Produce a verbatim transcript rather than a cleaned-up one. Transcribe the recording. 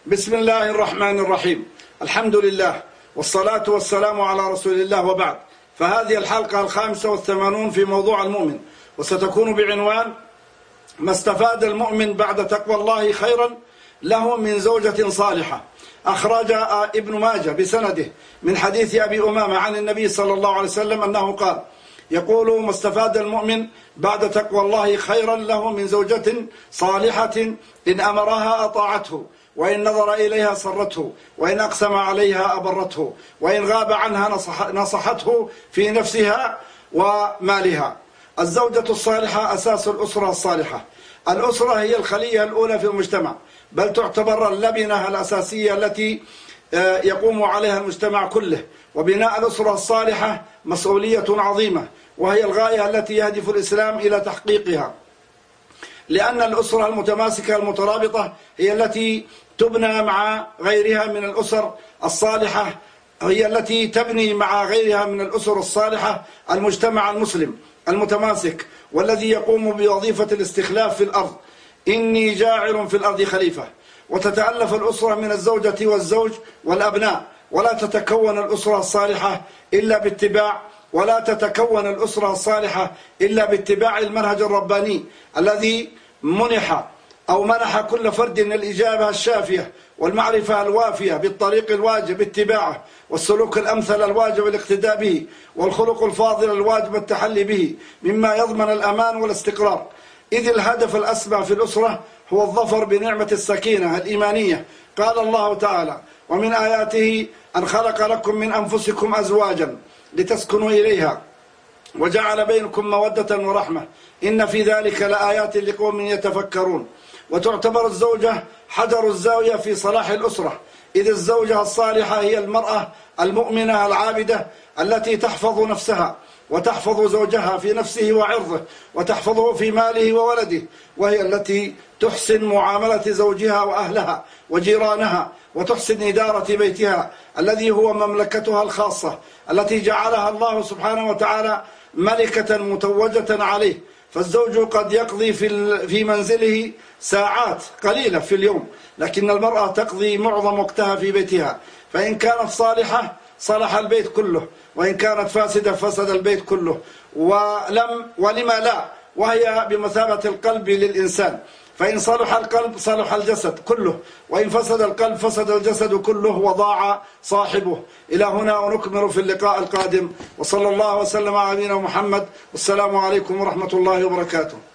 بسم الله الرحمن الرحيم. الحمد لله والصلاة والسلام على رسول الله، وبعد. فهذه الحلقة الخامسة والثمانون في موضوع المؤمن، وستكون بعنوان ما استفاد المؤمن بعد تقوى الله خيرا له من زوجة صالحة. أخرج ابن ماجه بسنده من حديث أبي أمامة عن النبي صلى الله عليه وسلم أنه قال: يقول: ما استفاد المؤمن بعد تقوى الله خيرا له من زوجة صالحة إن أمرها أطاعته، وإن نظر إليها سرته، وإن أقسم عليها أبرته، وإن غاب عنها نصح نصحته في نفسها ومالها. الزوجة الصالحة أساس الأسرة الصالحة. الأسرة هي الخلية الأولى في المجتمع، بل تعتبر اللبنة الأساسية التي يقوم عليها المجتمع كله. وبناء الأسرة الصالحة مسؤولية عظيمة، وهي الغاية التي يهدف الإسلام إلى تحقيقها، لأن الأسرة المتماسكة المترابطة هي التي تبنى مع غيرها من الأسر الصالحة، هي التي تبني مع غيرها من الأسر الصالحة المجتمع المسلم المتماسك، والذي يقوم بوظيفة الاستخلاف في الأرض. إني جاعل في الأرض خليفة. وتتألف الأسرة من الزوجة والزوج والأبناء، ولا تتكون الأسرة الصالحة إلا باتباع ولا تتكون الأسرة الصالحة إلا باتباع المنهج الرباني الذي منح أو منح كل فرد الإجابة الشافية والمعرفة الوافية بالطريق الواجب اتباعه، والسلوك الأمثل الواجب الاقتداء به، والخلق الفاضل الواجب التحلي به، مما يضمن الأمان والاستقرار. إذ الهدف الأسمى في الأسرة هو الظفر بنعمة السكينة الإيمانية. قال الله تعالى: ومن آياته أن خلق لكم من أنفسكم أزواجا لتسكنوا إليها وجعل بينكم مودة ورحمة إن في ذلك لآيات لقوم يتفكرون. وتعتبر الزوجة حجر الزاوية في صلاح الأسرة، إذ الزوجة الصالحة هي المرأة المؤمنة العابدة التي تحفظ نفسها وتحفظ زوجها في نفسه وعرضه، وتحفظه في ماله وولده، وهي التي تحسن معاملة زوجها وأهلها وجيرانها، وتحسن إدارة بيتها الذي هو مملكتها الخاصة التي جعلها الله سبحانه وتعالى ملكة متوجة عليه. فالزوج قد يقضي في في منزله ساعات قليلة في اليوم، لكن المرأة تقضي معظم وقتها في بيتها، فإن كانت صالحة صلح البيت كله، وإن كانت فاسدة فسد البيت كله. ولم ولما لا، وهي بمثابة القلب للإنسان، فإن صلح القلب صلح الجسد كله، وإن فسد القلب فسد الجسد كله وضاع صاحبه. إلى هنا ونكمل في اللقاء القادم، وصلى الله وسلم على نبينا محمد، والسلام عليكم ورحمة الله وبركاته.